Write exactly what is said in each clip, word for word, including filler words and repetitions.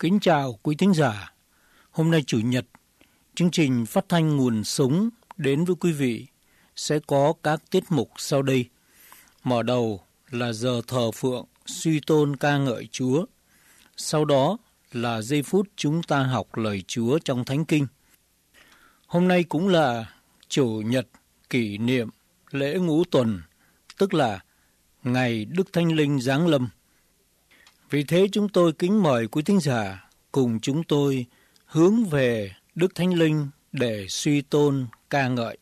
Kính chào quý thính giả. Hôm nay Chủ nhật, chương trình phát thanh Nguồn Sống đến với quý vị sẽ có các tiết mục sau đây. Mở đầu là giờ thờ phượng suy tôn ca ngợi Chúa. Sau đó là giây phút chúng ta học lời Chúa trong Thánh Kinh. Hôm nay cũng là Chủ nhật kỷ niệm lễ Ngũ Tuần, tức là ngày Đức Thánh Linh giáng lâm. Vì thế chúng tôi kính mời quý thính giả cùng chúng tôi hướng về Đức Thánh Linh để suy tôn ca ngợi.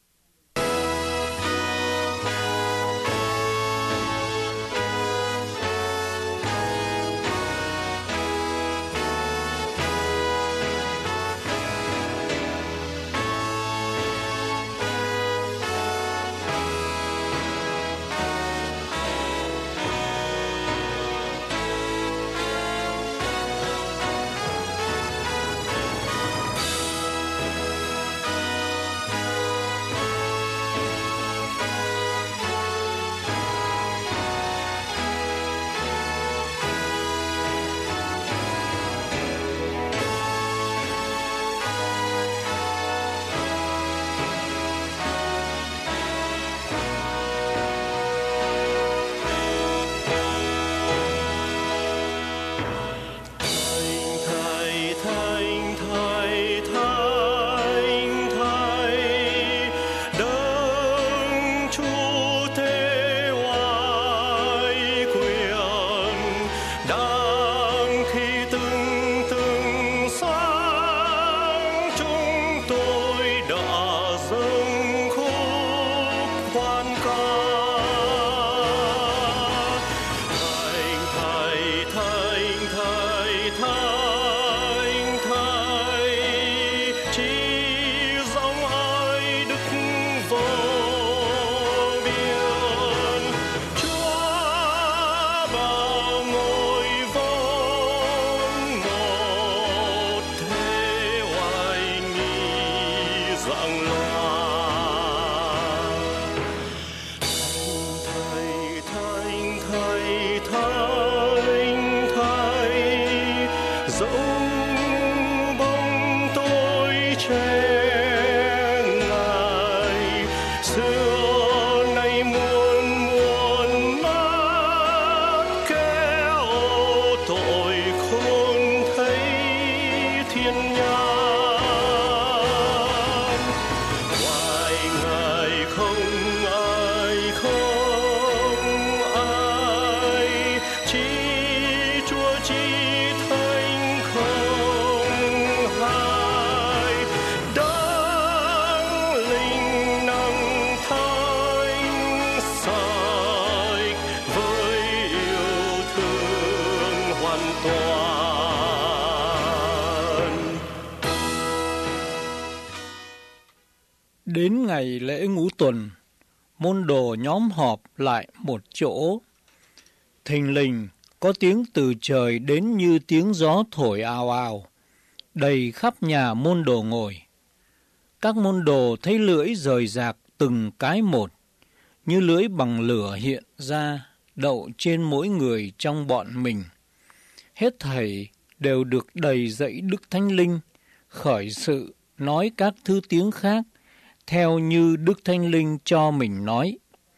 Đến ngày lễ Ngũ Tuần, môn đồ nhóm họp lại một chỗ. Thình lình có tiếng từ trời đến như tiếng gió thổi ào ào, đầy khắp nhà môn đồ ngồi. Các môn đồ thấy lưỡi rời rạc từng cái một, như lưỡi bằng lửa hiện ra, đậu trên mỗi người trong bọn mình. Hết thảy đều được đầy dẫy Đức Thánh Linh, khởi sự nói các thứ tiếng khác, theo như Đức Thánh Linh cho mình nói.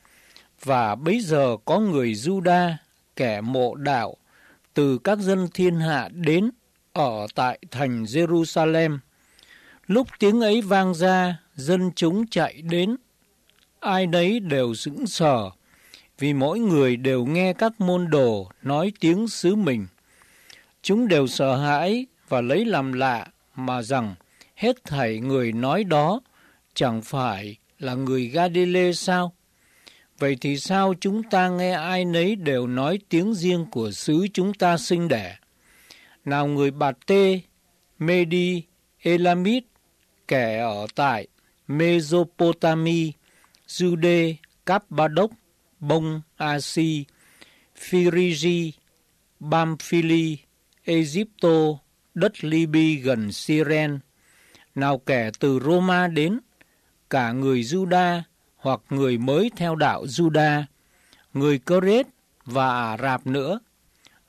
Và bấy giờ có người Giu-đa, kẻ mộ đạo, từ các dân thiên hạ đến ở tại thành Giê-ru-sa-lem. Lúc tiếng ấy vang ra, dân chúng chạy đến. Ai nấy đều sững sờ, vì mỗi người đều nghe các môn đồ nói tiếng xứ mình. Chúng đều sợ hãi và lấy làm lạ mà rằng hết thảy người nói đó chẳng phải là người Ga-đê-lê sao? Vậy thì sao chúng ta nghe ai nấy đều nói tiếng riêng của xứ chúng ta sinh đẻ? Nào người Bạt-tê, Mê-đi, Ê-la-mít, kẻ ở tại Mê-dô-pô-ta-mi, Giu-đê, Cáp-ba-đốc, Bông, A-si, Phi-ri-gi, Bam-phi-li, Ê-díp-tô, đất Li-bi gần Si-ren. Nào kẻ từ Rô-ma đến, cả người Giu-đa hoặc người mới theo đạo Giu-đa, người Cơ-rết và Ả Rạp nữa.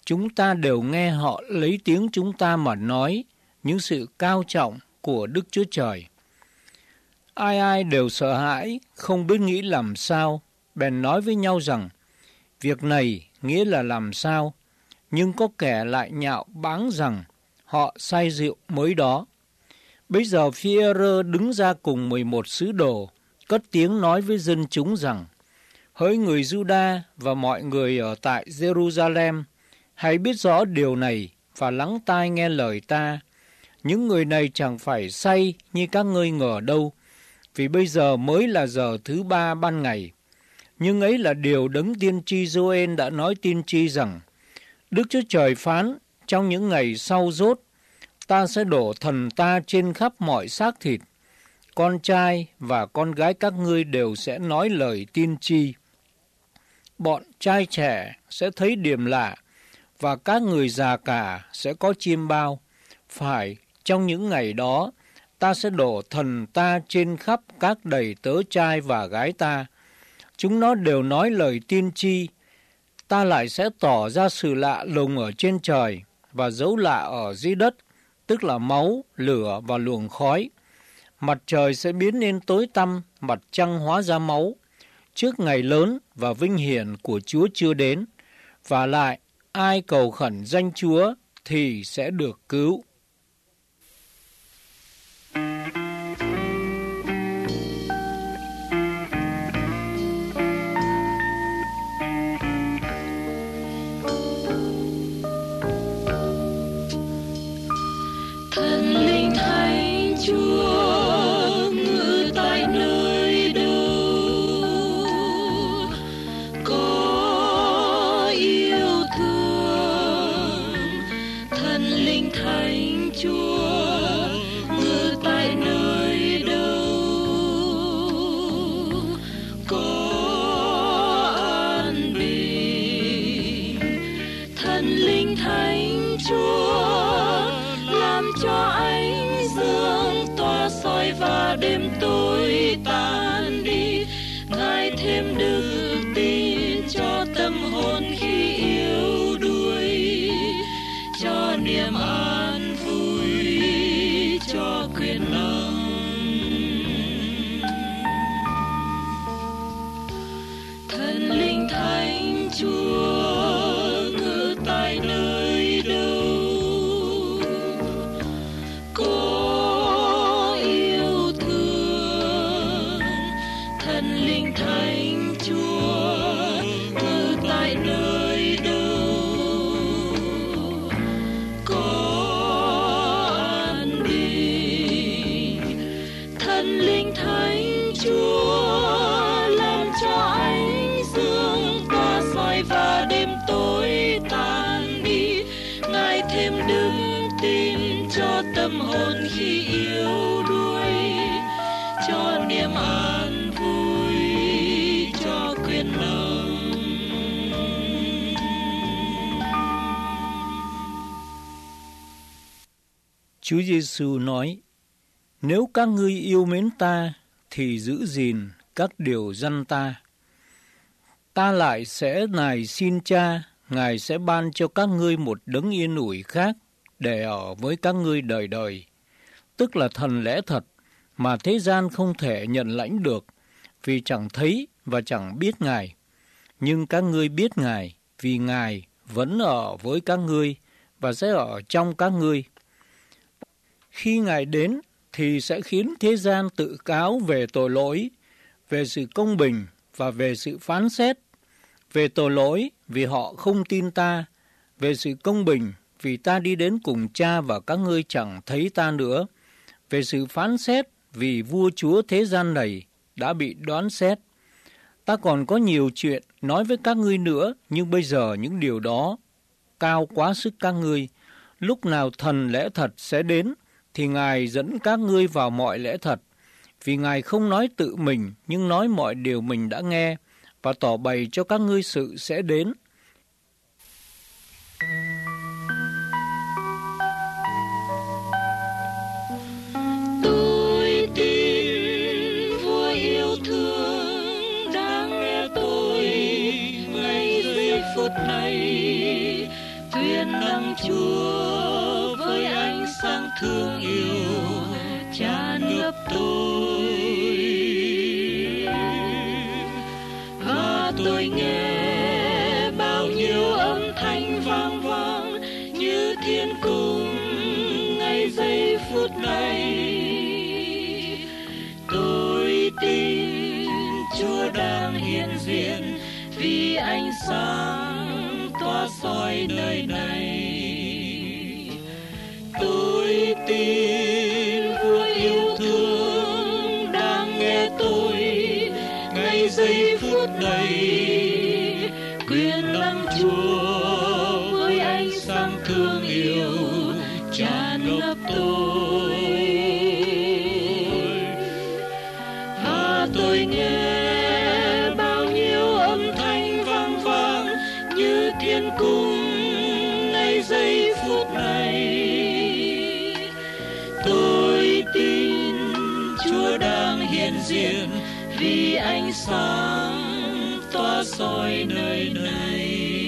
chúng ta đều nghe họ lấy tiếng chúng ta mà nói những sự cao trọng của Đức Chúa Trời. Ai ai đều sợ hãi, không biết nghĩ làm sao, bèn nói với nhau rằng, việc này nghĩa là làm sao, nhưng có kẻ lại nhạo báng rằng họ say rượu mới đó. Bấy giờ Phi-e-rơ đứng ra cùng mười một sứ đồ, cất tiếng nói với dân chúng rằng, hỡi người Giu-đa và mọi người ở tại Giê-ru-sa-lem, hãy biết rõ điều này và lắng tai nghe lời ta. Những người này chẳng phải say như các ngươi ngờ đâu, vì bây giờ mới là giờ thứ ba ban ngày. Nhưng ấy là điều đấng tiên tri Giô-ên đã nói tiên tri rằng, Đức Chúa Trời phán, trong những ngày sau dốt, ta sẽ đổ thần ta trên khắp mọi xác thịt. Con trai và con gái các ngươi đều sẽ nói lời tiên tri. Bọn trai trẻ sẽ thấy điềm lạ, và các người già cả sẽ có chiêm bao. Phải, trong những ngày đó, ta sẽ đổ thần ta trên khắp các đầy tớ trai và gái ta. Chúng nó đều nói lời tiên tri. Ta lại sẽ tỏ ra sự lạ lùng ở trên trời và dấu lạ ở dưới đất, tức là máu, lửa và luồng khói. Mặt trời sẽ biến nên tối tăm, mặt trăng hóa ra máu, trước ngày lớn và vinh hiển của Chúa chưa đến. Và lại, ai cầu khẩn danh Chúa thì sẽ được cứu. Thần linh thánh Chúa ngự tại nơi đâu, có yêu thương. Thần linh thánh Chúa ngự tại nơi đâu, có an bình. Thần linh thánh Chúa làm cho ánh dương tỏa soi và đêm tối tan đi. Ngài thêm đức tin cho tâm hồn khi yếu đuối, cho niềm an vui, cho quyền năng. Thần linh thánh Chúa ngự tại nơi đâu, có yêu thương. Thần linh thánh Chúa ngự tại nơi đâu, có an bình. Thần linh thánh Chúa làm cho ánh dương tỏa soi và đêm tối tan đi. Ngài thêm đức tin cho tâm hồn khi yếu đuối, cho niềm an vui, cho quyền năng. Chúa Giêsu nói, nếu các ngươi yêu mến ta thì giữ gìn các điều răn ta. Ta lại sẽ nài xin Cha, Ngài sẽ ban cho các ngươi một đấng yên ủi khác để ở với các ngươi đời đời, tức là thần lẽ thật mà thế gian không thể nhận lãnh được, vì chẳng thấy và chẳng biết Ngài. Nhưng các ngươi biết Ngài, vì Ngài vẫn ở với các ngươi và sẽ ở trong các ngươi. Khi Ngài đến thì sẽ khiến thế gian tự cáo về tội lỗi, về sự công bình và về sự phán xét. Về tội lỗi vì họ không tin ta, về sự công bình vì ta đi đến cùng Cha và các ngươi chẳng thấy ta nữa, về sự phán xét vì vua chúa thế gian này đã bị đoán xét. Ta còn có nhiều chuyện nói với các ngươi nữa, nhưng bây giờ những điều đó cao quá sức các ngươi. Lúc nào thần lẽ thật sẽ đến, thì Ngài dẫn các ngươi vào mọi lẽ thật, vì Ngài không nói tự mình, nhưng nói mọi điều mình đã nghe, và tỏ bày cho các ngươi sự sẽ đến. Tôi tin vua yêu thương đang nghe tôi ngay giây phút này, thương yêu tràn ngập tôi, và tôi nghe bao nhiêu âm thanh vang vang như thiên cung ngay giây phút này. Tôi tin Chúa đang hiện diện vì ánh sáng tỏa soi nơi này. Tôi tin Chúa yêu thương đang nghe tôi ngay giây phút này. Quyền năng Chúa với ánh sáng thương yêu tràn ngập tôi, và tôi nghe bao nhiêu âm thanh vang vang như thiên cung ngay giây phút này. Tôi tin Chúa đang hiện diện vì ánh sáng tỏa soi nơi này.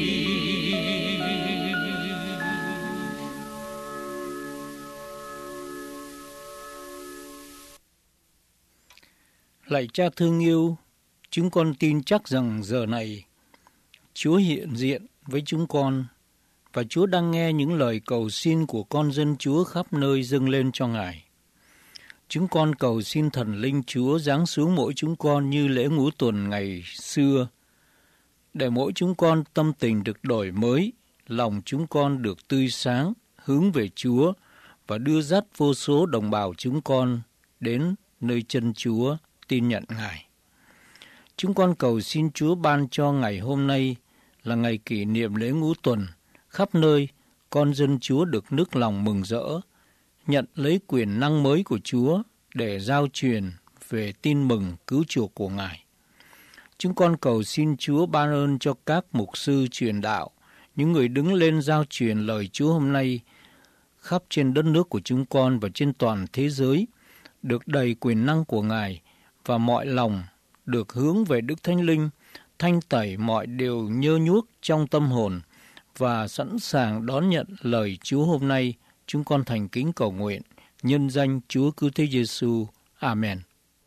Lạy Cha thương yêu, chúng con tin chắc rằng giờ này Chúa hiện diện với chúng con, và Chúa đang nghe những lời cầu xin của con dân Chúa khắp nơi dâng lên cho Ngài. Chúng con cầu xin thần linh Chúa giáng xuống mỗi chúng con như lễ ngũ tuần ngày xưa, để mỗi chúng con tâm tình được đổi mới, lòng chúng con được tươi sáng, hướng về Chúa và đưa dắt vô số đồng bào chúng con đến nơi chân Chúa tin nhận Ngài. Chúng con cầu xin Chúa ban cho ngày hôm nay là ngày kỷ niệm lễ ngũ tuần, khắp nơi con dân Chúa được nức lòng mừng rỡ, nhận lấy quyền năng mới của Chúa để giao truyền về tin mừng cứu chuộc của Ngài. Chúng con cầu xin Chúa ban ơn cho các mục sư truyền đạo, những người đứng lên giao truyền lời Chúa hôm nay khắp trên đất nước của chúng con và trên toàn thế giới, được đầy quyền năng của Ngài và mọi lòng được hướng về Đức Thánh Linh, thanh tẩy mọi điều nhơ nhuốc trong tâm hồn và sẵn sàng đón nhận lời Chúa hôm nay. Chúng con thành kính cầu nguyện nhân danh Chúa Cứu Thế Giêsu. Amen.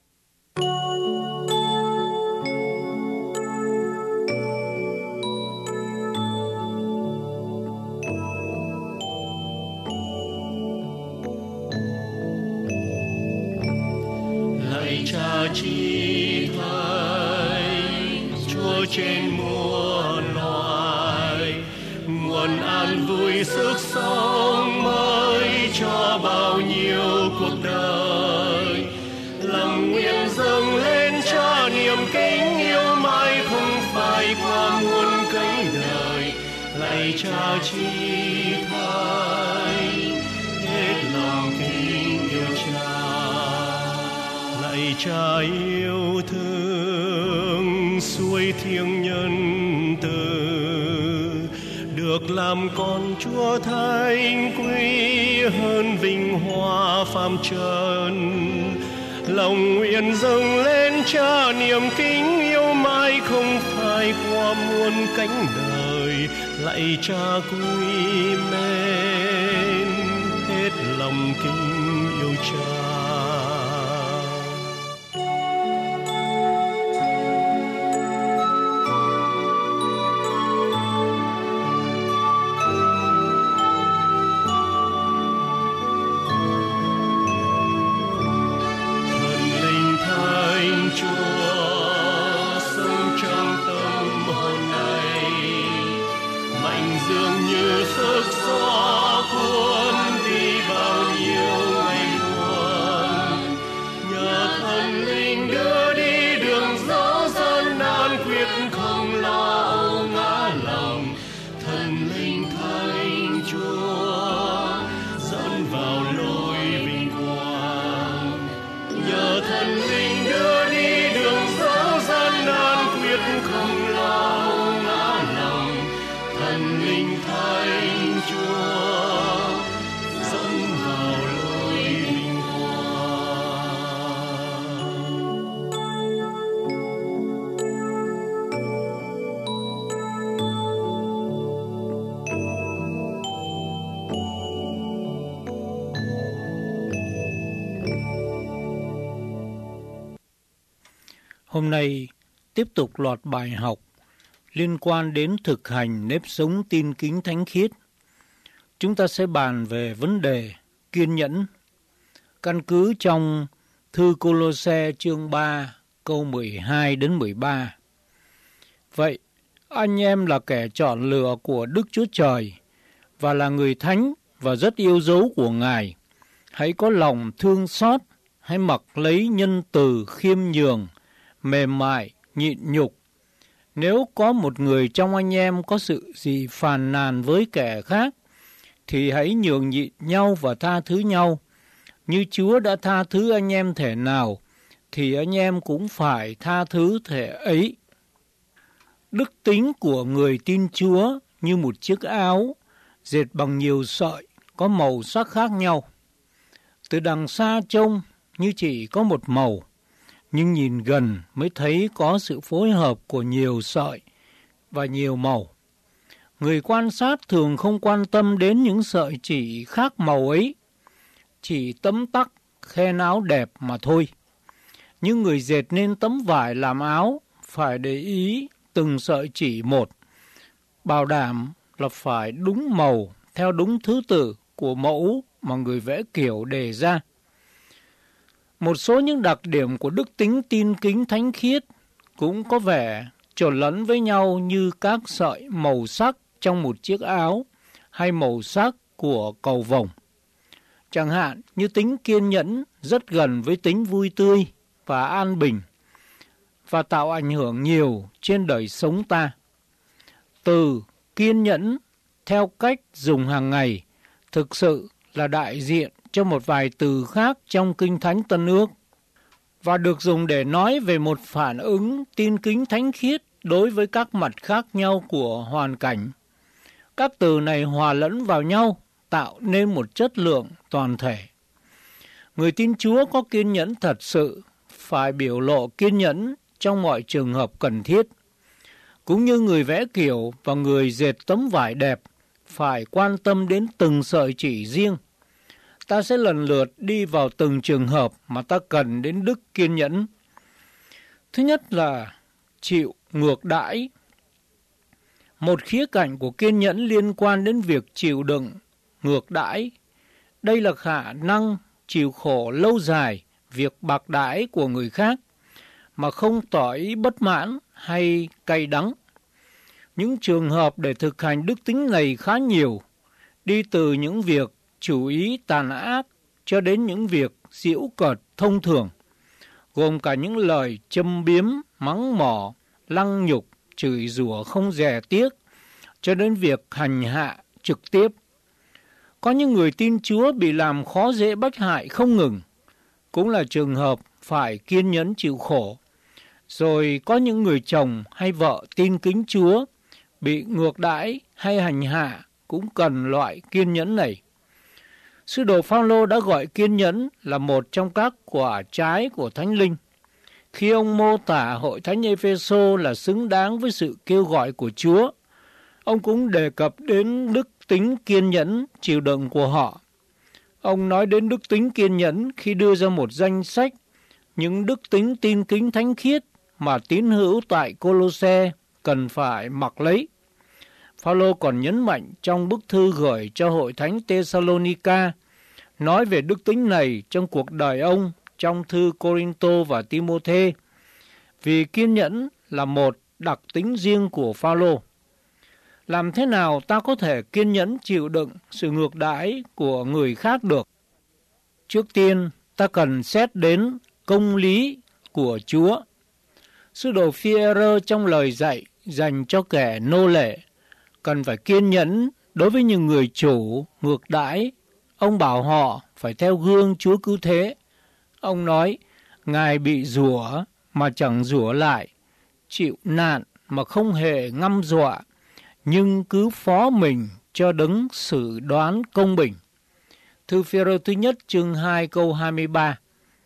Lạy Cha Chí Thánh, Chúa trên muôn loài, nguồn an vui sức sống mới cho bao nhiêu cuộc đời. Lòng nguyện dâng lên cho niềm kính yêu mãi không phai qua muôn cõi đời. Lạy Cha Chí Thánh, hết lòng kính yêu Cha. Lạy Cha yêu thương, suối thiêng nhân từ, được làm con Chúa thánh quý hơn vinh hoa phàm trần. Lòng nguyện dâng lên Cha niềm kính yêu mãi không phai qua muôn cánh đời. Lạy Cha quý mến, hết lòng kính yêu Cha. Sức gió cuốn đi bao nhiêu ngày mùa, Hôm nay tiếp tục loạt bài học liên quan đến thực hành nếp sống tin kính thánh khiết. Chúng ta sẽ bàn về vấn đề kiên nhẫn, căn cứ trong thư Cô-lô-se chương ba câu mười hai đến mười ba. Vậy, anh em là kẻ chọn lựa của Đức Chúa Trời và là người thánh và rất yêu dấu của Ngài. Hãy có lòng thương xót, hãy mặc lấy nhân từ khiêm nhường, mềm mại, nhịn nhục. Nếu có một người trong anh em có sự gì phàn nàn với kẻ khác, thì hãy nhường nhịn nhau và tha thứ nhau. Như Chúa đã tha thứ anh em thể nào, thì anh em cũng phải tha thứ thể ấy. Đức tính của người tin Chúa như một chiếc áo dệt bằng nhiều sợi có màu sắc khác nhau. Từ đằng xa trông như chỉ có một màu, nhưng nhìn gần mới thấy có sự phối hợp của nhiều sợi và nhiều màu. Người quan sát thường không quan tâm đến những sợi chỉ khác màu ấy, chỉ tấm tắc khen áo đẹp mà thôi. Nhưng người dệt nên tấm vải làm áo phải để ý từng sợi chỉ một, bảo đảm là phải đúng màu theo đúng thứ tự của mẫu mà người vẽ kiểu đề ra. Một số những đặc điểm của đức tính tin kính thánh khiết cũng có vẻ trộn lẫn với nhau như các sợi màu sắc trong một chiếc áo hay màu sắc của cầu vồng. Chẳng hạn như tính kiên nhẫn rất gần với tính vui tươi và an bình và tạo ảnh hưởng nhiều trên đời sống ta. Từ kiên nhẫn theo cách dùng hàng ngày thực sự là đại diện cho một vài từ khác trong Kinh Thánh Tân Ước và được dùng để nói về một phản ứng tin kính thánh khiết đối với các mặt khác nhau của hoàn cảnh. Các từ này hòa lẫn vào nhau tạo nên một chất lượng toàn thể. Người tin Chúa có kiên nhẫn thật sự phải biểu lộ kiên nhẫn trong mọi trường hợp cần thiết. Cũng như người vẽ kiểu và người dệt tấm vải đẹp phải quan tâm đến từng sợi chỉ riêng. Ta sẽ lần lượt đi vào từng trường hợp mà ta cần đến đức kiên nhẫn. Thứ nhất là chịu ngược đãi. Một khía cạnh của kiên nhẫn liên quan đến việc chịu đựng, ngược đãi. Đây là khả năng chịu khổ lâu dài việc bạc đãi của người khác mà không tỏ ý bất mãn hay cay đắng. Những trường hợp để thực hành đức tính này khá nhiều, đi từ những việc chủ ý tàn ác cho đến những việc giễu cợt thông thường, gồm cả những lời châm biếm, mắng mỏ, lăng nhục, chửi rủa không dè tiếc, cho đến việc hành hạ trực tiếp. Có những người tin Chúa bị làm khó dễ bách hại không ngừng, cũng là trường hợp phải kiên nhẫn chịu khổ. Rồi có những người chồng hay vợ tin kính Chúa bị ngược đãi hay hành hạ cũng cần loại kiên nhẫn này. Sứ đồ Phao-lô đã gọi kiên nhẫn là một trong các quả trái của Thánh Linh. Khi ông mô tả hội thánh Ê-phê-sô là xứng đáng với sự kêu gọi của Chúa, ông cũng đề cập đến đức tính kiên nhẫn chịu đựng của họ. Ông nói đến đức tính kiên nhẫn khi đưa ra một danh sách những đức tính tin kính thánh khiết mà tín hữu tại Cô-lô-se cần phải mặc lấy. Phao-lô còn nhấn mạnh trong bức thư gửi cho hội thánh Tê-sa-lô-ni-ca, nói về đức tính này trong cuộc đời ông trong thư Cô-rinh-tô và Ti-mô-thê, vì kiên nhẫn là một đặc tính riêng của Phao-lô. Làm thế nào ta có thể kiên nhẫn chịu đựng sự ngược đãi của người khác được? Trước tiên, ta cần xét đến công lý của Chúa. Sứ đồ Phi-e-rơ trong lời dạy dành cho kẻ nô lệ cần phải kiên nhẫn đối với những người chủ ngược đãi. Ông bảo họ phải theo gương Chúa Cứu Thế. Ông nói, Ngài bị rủa mà chẳng rủa lại, chịu nạn mà không hề ngăm dọa, nhưng cứ phó mình cho đấng xử đoán công bình. Thư Phi-e-rơ thứ nhất chương hai câu hai mươi ba.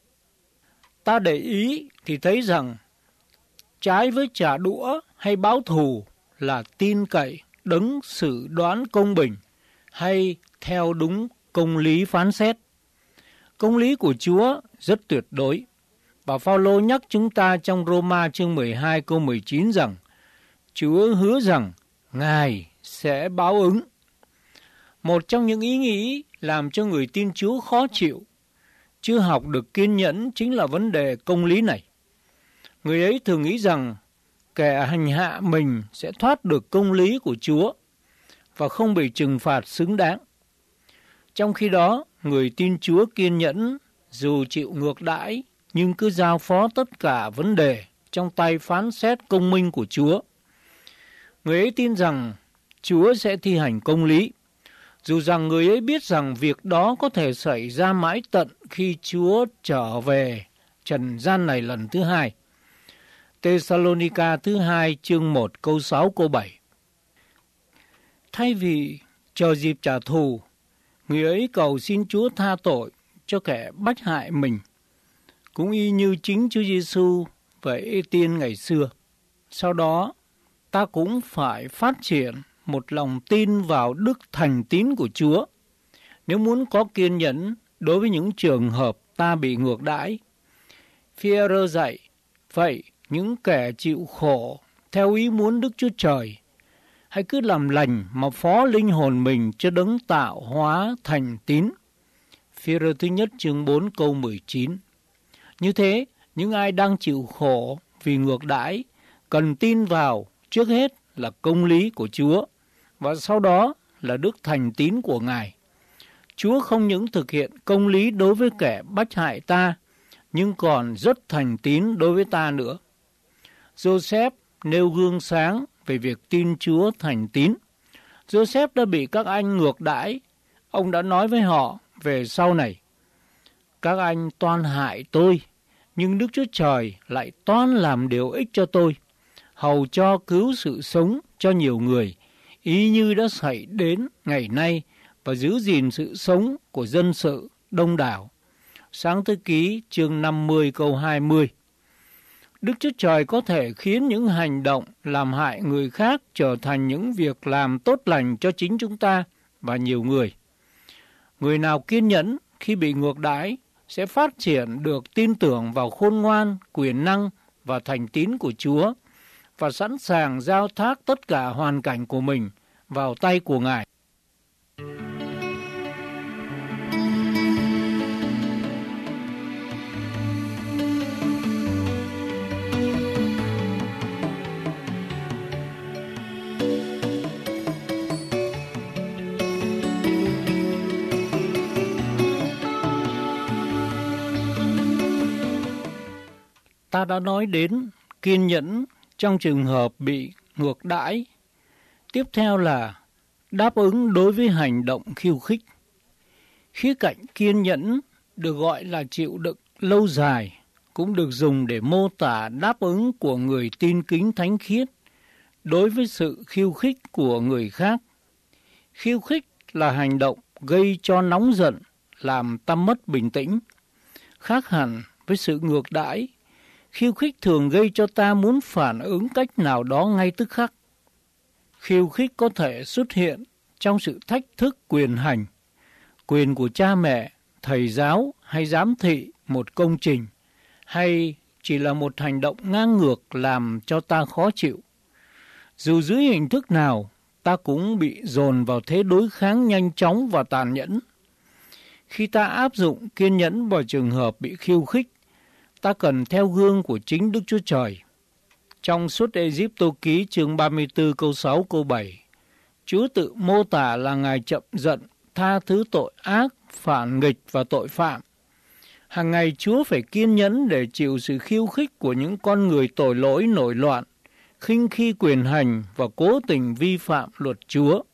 Ta để ý thì thấy rằng trái với trả đũa hay báo thù là tin cậy đấng xử đoán công bình hay theo đúng công lý phán xét. Công lý của Chúa rất tuyệt đối. Và Phaolô nhắc chúng ta trong Roma chương mười hai câu mười chín rằng Chúa hứa rằng Ngài sẽ báo ứng. Một trong những ý nghĩ làm cho người tin Chúa khó chịu, chưa học được kiên nhẫn chính là vấn đề công lý này. Người ấy thường nghĩ rằng kẻ hành hạ mình sẽ thoát được công lý của Chúa và không bị trừng phạt xứng đáng. Trong khi đó, người tin Chúa kiên nhẫn dù chịu ngược đãi nhưng cứ giao phó tất cả vấn đề trong tay phán xét công minh của Chúa. Người ấy tin rằng Chúa sẽ thi hành công lý, dù rằng người ấy biết rằng việc đó có thể xảy ra mãi tận khi Chúa trở về trần gian này lần thứ hai. Tê-sa-lô-ni-ca thứ hai chương một câu sáu câu bảy. Thay vì chờ dịp trả thù, người ấy cầu xin Chúa tha tội cho kẻ bách hại mình, cũng y như chính Chúa Giêsu và Ê-tiên ngày xưa. Sau đó, ta cũng phải phát triển một lòng tin vào đức thành tín của Chúa, nếu muốn có kiên nhẫn đối với những trường hợp ta bị ngược đãi. Phi-e-rơ dạy, vậy những kẻ chịu khổ theo ý muốn Đức Chúa Trời, hãy cứ làm lành mà phó linh hồn mình cho đấng tạo hóa thành tín. Phi-e-rơ thứ nhất chương bốn câu mười chín. Như thế, những ai đang chịu khổ vì ngược đãi cần tin vào trước hết là công lý của Chúa và sau đó là đức thành tín của Ngài. Chúa không những thực hiện công lý đối với kẻ bách hại ta, nhưng còn rất thành tín đối với ta nữa. Joseph nêu gương sáng về việc tin Chúa thành tín. Joseph đã bị các anh ngược đãi. Ông đã nói với họ về sau này: các anh toan hại tôi, nhưng Đức Chúa Trời lại toan làm điều ích cho tôi, hầu cho cứu sự sống cho nhiều người, ý như đã xảy đến ngày nay, và giữ gìn sự sống của dân sự đông đảo. Sáng thế ký chương năm mươi câu hai mươi. Đức Chúa Trời có thể khiến những hành động làm hại người khác trở thành những việc làm tốt lành cho chính chúng ta và nhiều người. Người nào kiên nhẫn khi bị ngược đãi sẽ phát triển được tin tưởng vào khôn ngoan, quyền năng và thành tín của Chúa và sẵn sàng giao thác tất cả hoàn cảnh của mình vào tay của Ngài. Ta đã nói đến kiên nhẫn trong trường hợp bị ngược đãi. Tiếp theo là đáp ứng đối với hành động khiêu khích. Khía cạnh kiên nhẫn được gọi là chịu đựng lâu dài, cũng được dùng để mô tả đáp ứng của người tin kính thánh khiết đối với sự khiêu khích của người khác. Khiêu khích là hành động gây cho nóng giận, làm ta mất bình tĩnh. Khác hẳn với sự ngược đãi, khiêu khích thường gây cho ta muốn phản ứng cách nào đó ngay tức khắc. Khiêu khích có thể xuất hiện trong sự thách thức quyền hành, quyền của cha mẹ, thầy giáo hay giám thị một công trình, hay chỉ là một hành động ngang ngược làm cho ta khó chịu. Dù dưới hình thức nào, ta cũng bị dồn vào thế đối kháng nhanh chóng và tàn nhẫn. Khi ta áp dụng kiên nhẫn vào trường hợp bị khiêu khích, ta cần theo gương của chính Đức Chúa Trời. Trong Xuất Ê-díp-tô ký chương ba mươi tư câu sáu câu bảy, Chúa tự mô tả là Ngài chậm giận, tha thứ tội ác, phản nghịch và tội phạm. Hàng ngày Chúa phải kiên nhẫn để chịu sự khiêu khích của những con người tội lỗi nổi loạn, khinh khi quyền hành và cố tình vi phạm luật Chúa.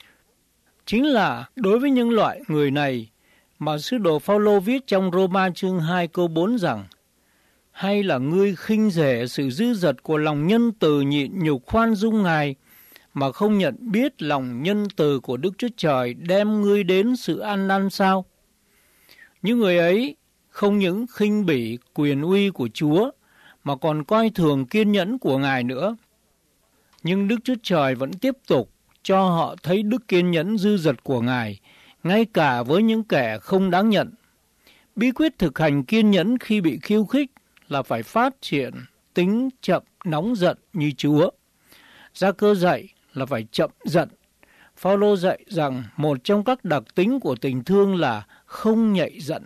Chính là đối với những loại người này mà sứ đồ Phaolô viết trong Roma chương hai câu bốn rằng: hay là ngươi khinh rẻ sự dư dật của lòng nhân từ nhịn nhục khoan dung Ngài, mà không nhận biết lòng nhân từ của Đức Chúa Trời đem ngươi đến sự ăn năn sao? Những người ấy không những khinh bỉ quyền uy của Chúa, mà còn coi thường kiên nhẫn của Ngài nữa. Nhưng Đức Chúa Trời vẫn tiếp tục cho họ thấy đức kiên nhẫn dư dật của Ngài, ngay cả với những kẻ không đáng nhận. Bí quyết thực hành kiên nhẫn khi bị khiêu khích là phải phát triển tính chậm nóng giận như Chúa. Gia Cơ dạy là phải chậm giận. Phao-lô dạy rằng một trong các đặc tính của tình thương là không nhạy giận.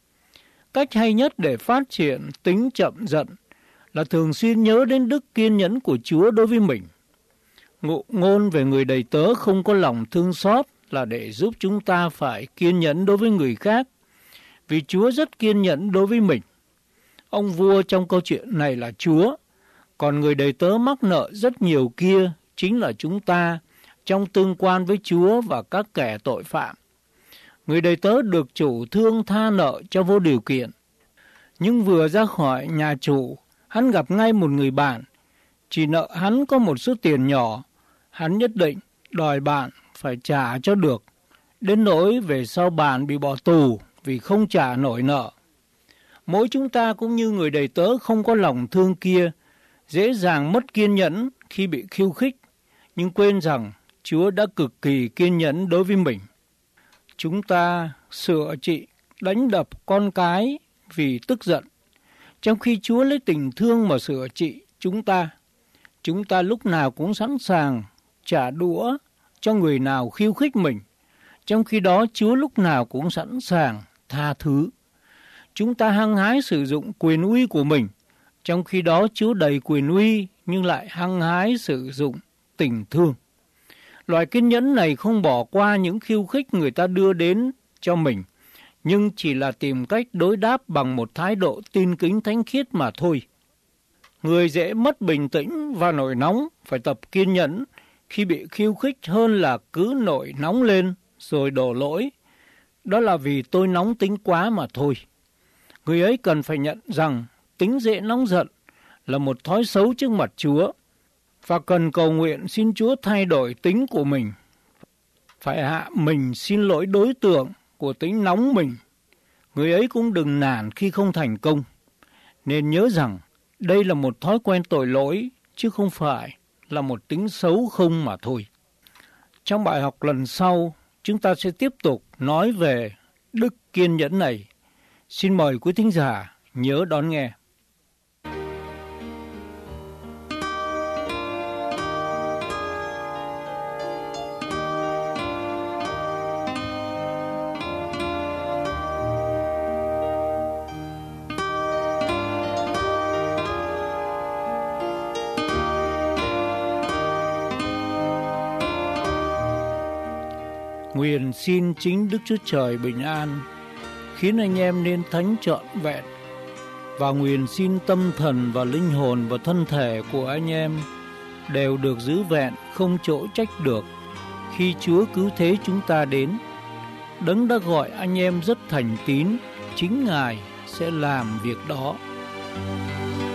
Cách hay nhất để phát triển tính chậm giận là thường xuyên nhớ đến đức kiên nhẫn của Chúa đối với mình. Ngụ ngôn về người đầy tớ không có lòng thương xót là để giúp chúng ta phải kiên nhẫn đối với người khác, vì Chúa rất kiên nhẫn đối với mình. Ông vua trong câu chuyện này là Chúa, còn người đầy tớ mắc nợ rất nhiều kia chính là chúng ta trong tương quan với Chúa và các kẻ tội phạm. Người đầy tớ được chủ thương tha nợ cho vô điều kiện, nhưng vừa ra khỏi nhà chủ, hắn gặp ngay một người bạn, chỉ nợ hắn có một số tiền nhỏ, hắn nhất định đòi bạn phải trả cho được, đến nỗi về sau bạn bị bỏ tù vì không trả nổi nợ. Mỗi chúng ta cũng như người đầy tớ không có lòng thương kia, dễ dàng mất kiên nhẫn khi bị khiêu khích, nhưng quên rằng Chúa đã cực kỳ kiên nhẫn đối với mình. Chúng ta sửa trị, đánh đập con cái vì tức giận, trong khi Chúa lấy tình thương mà sửa trị chúng ta. Chúng ta lúc nào cũng sẵn sàng trả đũa cho người nào khiêu khích mình, trong khi đó Chúa lúc nào cũng sẵn sàng tha thứ. Chúng ta hăng hái sử dụng quyền uy của mình, trong khi đó Chúa đầy quyền uy nhưng lại hăng hái sử dụng tình thương. Loại kiên nhẫn này không bỏ qua những khiêu khích người ta đưa đến cho mình, nhưng chỉ là tìm cách đối đáp bằng một thái độ tin kính thánh khiết mà thôi. Người dễ mất bình tĩnh và nổi nóng phải tập kiên nhẫn khi bị khiêu khích hơn là cứ nổi nóng lên rồi đổ lỗi. Đó là vì tôi nóng tính quá mà thôi. Người ấy cần phải nhận rằng tính dễ nóng giận là một thói xấu trước mặt Chúa, và cần cầu nguyện xin Chúa thay đổi tính của mình. Phải hạ mình xin lỗi đối tượng của tính nóng mình. Người ấy cũng đừng nản khi không thành công. Nên nhớ rằng đây là một thói quen tội lỗi, chứ không phải là một tính xấu không mà thôi. Trong bài học lần sau, chúng ta sẽ tiếp tục nói về đức kiên nhẫn này. Xin mời quý thính giả nhớ đón nghe. Nguyện xin chính Đức Chúa Trời bình an, khiến anh em nên thánh trọn vẹn, và nguyện xin tâm thần và linh hồn và thân thể của anh em đều được giữ vẹn không chỗ trách được khi Chúa cứu thế chúng ta đến. Đấng đã gọi anh em rất thành tín, chính Ngài sẽ làm việc đó.